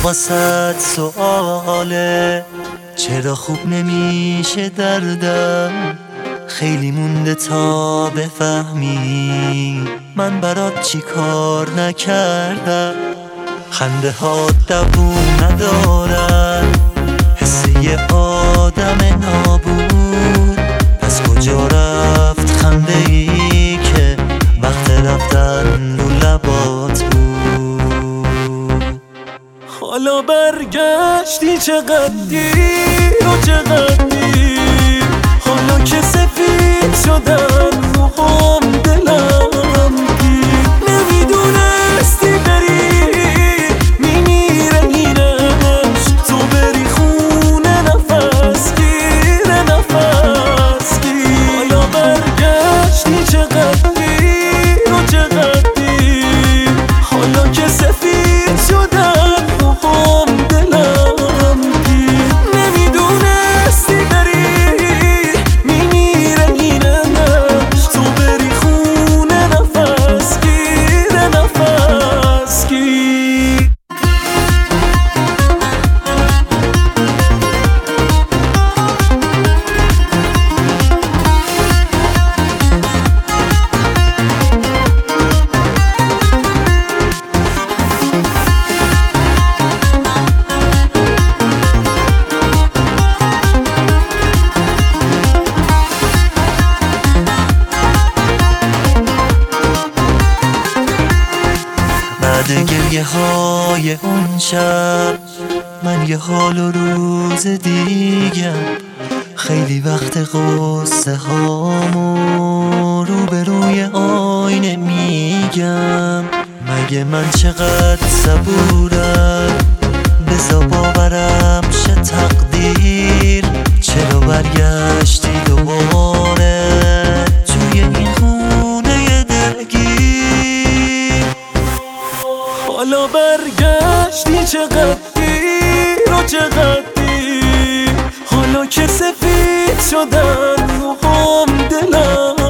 واسط سؤاله چرا خوب نمیشه دردم، خیلی مونده تا بفهمی من برات چی کار نکردم. خنده ها دووم ندارن، حس یه آدم نابود، پس کجا رفت خنده ای که وقت رفتن رو لبات بود. حالا برگشتی چقدر دیر و چقدر دیر، حالا که سفید شدن روحام دلم گیر. نمیدونستی بری میمیره اینش، تو بری خونه نفس گیر نفس گیر. حالا برگشتی چقدر دیر و چقدر دیر، حالا که سفید شدن بعد گریه های اون شب من یه حال و روز دیگم، خیلی وقت قصه هامو روبروی آینه میگم. مگه من چقدر صبورم بزا باورم شه تقدیر، چرا برگشتی دوباره توی این خونه دلگیر. حالا برگشتی چقدر دیر و چقدر دیر، حالا که سفید شدن روحام دلم